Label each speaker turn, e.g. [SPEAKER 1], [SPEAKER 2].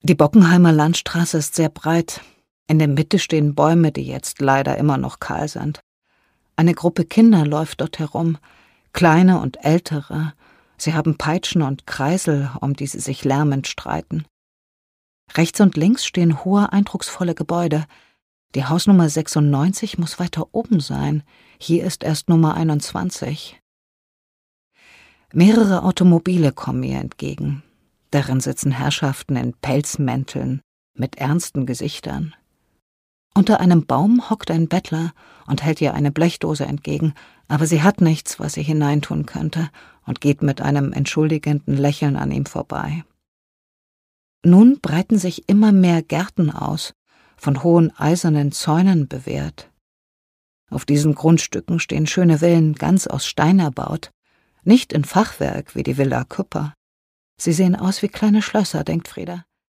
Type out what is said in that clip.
[SPEAKER 1] Die Bockenheimer Landstraße ist sehr breit. In der Mitte stehen Bäume, die jetzt leider immer noch kahl sind. Eine Gruppe Kinder läuft dort herum, kleine und ältere. Sie haben Peitschen und Kreisel, um die sie sich lärmend streiten. Rechts und links stehen hohe, eindrucksvolle Gebäude. Die Hausnummer 96 muss weiter oben sein. Hier ist erst Nummer 21. Mehrere Automobile kommen mir entgegen. Darin sitzen Herrschaften in Pelzmänteln mit ernsten Gesichtern. Unter einem Baum hockt ein Bettler und hält ihr eine Blechdose entgegen, aber sie hat nichts, was sie hineintun könnte, und geht mit einem entschuldigenden Lächeln an ihm vorbei. Nun breiten sich immer mehr Gärten aus, von hohen eisernen Zäunen bewehrt. Auf diesen Grundstücken stehen schöne Villen, ganz aus Stein erbaut, nicht in Fachwerk wie die Villa Küpper. Sie sehen aus wie kleine Schlösser, denkt Frieda.